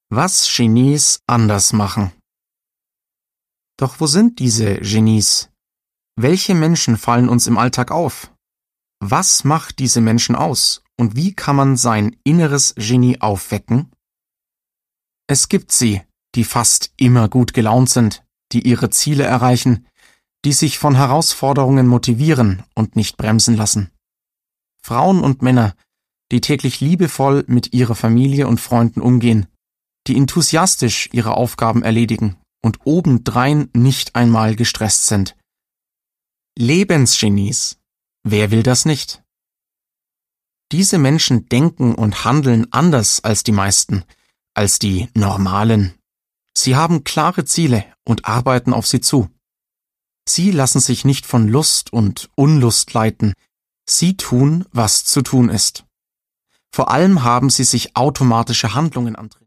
Was Genies anders machen. Doch wo sind diese Genies? Welche Menschen fallen uns im Alltag auf? Was macht diese Menschen aus und wie kann man sein inneres Genie aufwecken? Es gibt sie, die fast immer gut gelaunt sind, die ihre Ziele erreichen, die sich von Herausforderungen motivieren und nicht bremsen lassen. Frauen und Männer, die täglich liebevoll mit ihrer Familie und Freunden umgehen, die enthusiastisch ihre Aufgaben erledigen und obendrein nicht einmal gestresst sind. Lebensgenies. Wer will das nicht? Diese Menschen denken und handeln anders als die meisten, als die Normalen. Sie haben klare Ziele und arbeiten auf sie zu. Sie lassen sich nicht von Lust und Unlust leiten. Sie tun, was zu tun ist. Vor allem haben sie sich automatische Handlungen antrainiert.